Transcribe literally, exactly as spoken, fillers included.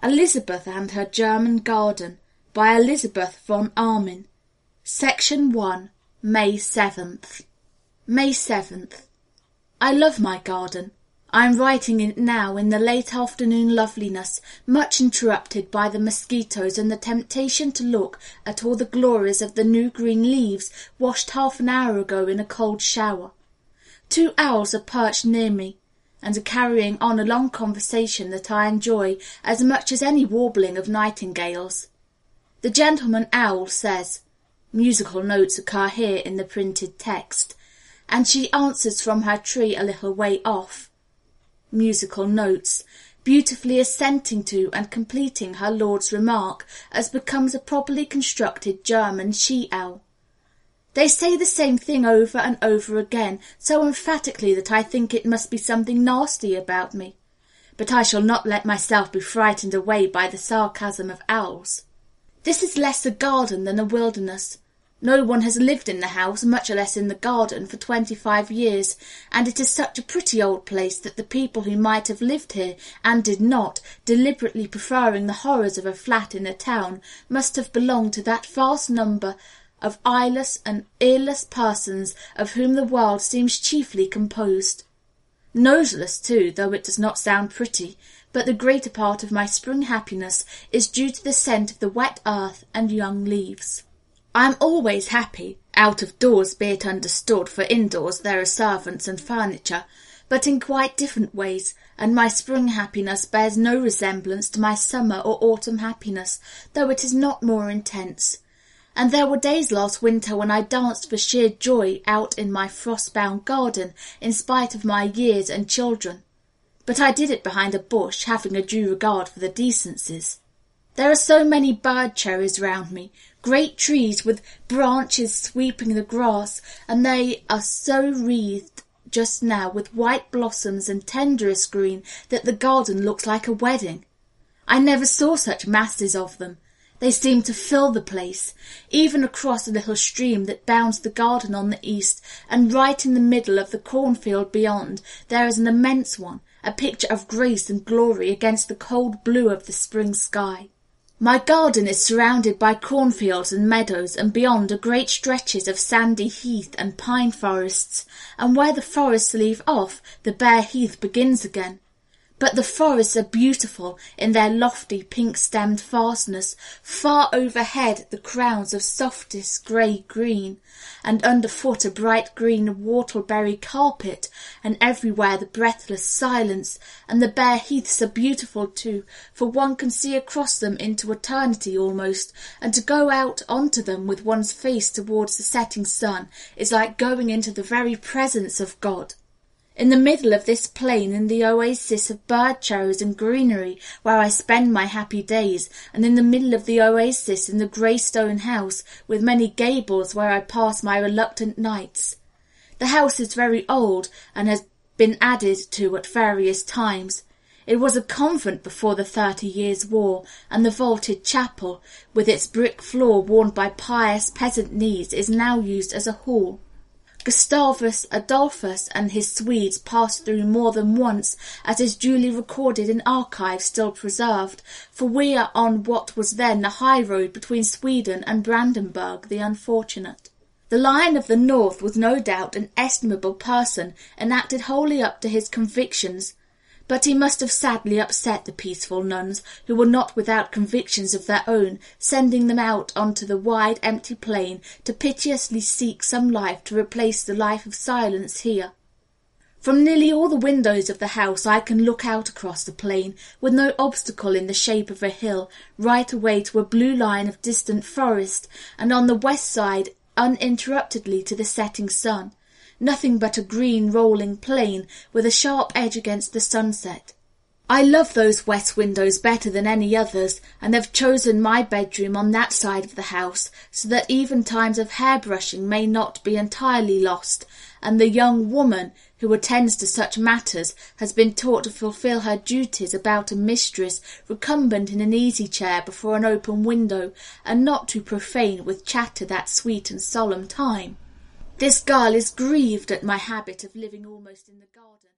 Elizabeth and Her German Garden by Elizabeth von Arnim. Section one. May seventh. May seventh. I love my garden. I am writing it now in the late afternoon loveliness, much interrupted by the mosquitoes and the temptation to look at all the glories of the new green leaves washed half an hour ago in a cold shower. Two owls are perched near me, and are carrying on a long conversation that I enjoy as much as any warbling of nightingales. The gentleman owl says, musical notes occur here in the printed text, and she answers from her tree a little way off. Musical notes, beautifully assenting to and completing her lord's remark, as becomes a properly constructed German she-owl. They say the same thing over and over again, so emphatically that I think it must be something nasty about me. But I shall not let myself be frightened away by the sarcasm of owls. This is less a garden than a wilderness. No one has lived in the house, much less in the garden, for twenty-five years, and it is such a pretty old place that the people who might have lived here, and did not, deliberately preferring the horrors of a flat in a town, must have belonged to that vast number of eyeless and earless persons of whom the world seems chiefly composed. Noseless, too, though it does not sound pretty, but the greater part of my spring happiness is due to the scent of the wet earth and young leaves. I am always happy, out of doors be it understood, for indoors there are servants and furniture, but in quite different ways, and my spring happiness bears no resemblance to my summer or autumn happiness, though it is not more intense. And there were days last winter when I danced for sheer joy out in my frost-bound garden, in spite of my years and children. But I did it behind a bush, having a due regard for the decencies. There are so many bird-cherries round me, great trees with branches sweeping the grass, and they are so wreathed just now with white blossoms and tenderest green that the garden looks like a wedding. I never saw such masses of them. They seem to fill the place, even across a little stream that bounds the garden on the east, and right in the middle of the cornfield beyond there is an immense one, a picture of grace and glory against the cold blue of the spring sky. My garden is surrounded by cornfields and meadows, and beyond are great stretches of sandy heath and pine forests, and where the forests leave off, the bare heath begins again. But the forests are beautiful in their lofty pink-stemmed vastness, far overhead the crowns of softest grey green, and underfoot a bright green whortleberry carpet, and everywhere the breathless silence, and the bare heaths are beautiful too, for one can see across them into eternity almost, and to go out onto them with one's face towards the setting sun is like going into the very presence of God. In the middle of this plain, in the oasis of bird-cherries and greenery where I spend my happy days, and in the middle of the oasis in the grey stone house with many gables where I pass my reluctant nights. The house is very old and has been added to at various times. It was a convent before the Thirty Years' War, and the vaulted chapel, with its brick floor worn by pious peasant knees, is now used as a hall. Gustavus Adolphus and his Swedes passed through more than once, as is duly recorded in archives still preserved, for we are on what was then the high road between Sweden and Brandenburg the Unfortunate. The Lion of the North was no doubt an estimable person, and acted wholly up to his convictions, but he must have sadly upset the peaceful nuns, who were not without convictions of their own, sending them out onto the wide empty plain to piteously seek some life to replace the life of silence here. From nearly all the windows of the house I can look out across the plain, with no obstacle in the shape of a hill, right away to a blue line of distant forest, and on the west side uninterruptedly to the setting sun. Nothing but a green rolling plain with a sharp edge against the sunset. I love those west windows better than any others, and have chosen my bedroom on that side of the house, so that even times of hair-brushing may not be entirely lost, and the young woman who attends to such matters has been taught to fulfil her duties about a mistress recumbent in an easy-chair before an open window, and not to profane with chatter that sweet and solemn time. This girl is grieved at my habit of living almost in the garden.